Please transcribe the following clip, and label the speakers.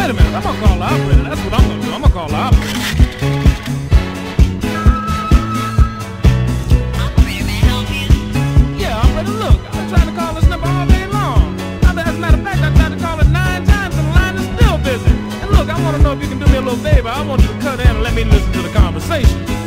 Speaker 1: a minute. I'm gonna call the operator. That's what I'm gonna do. I'm gonna call the operator.
Speaker 2: Operator, may I help you?
Speaker 1: Yeah, operator, look. I've been trying to call this number all day long. As a matter of fact, I tried to call it 9 times and the line is still busy. And look, I want to know if you can do me a little favor. I want you to cut in and let me listen to the conversation.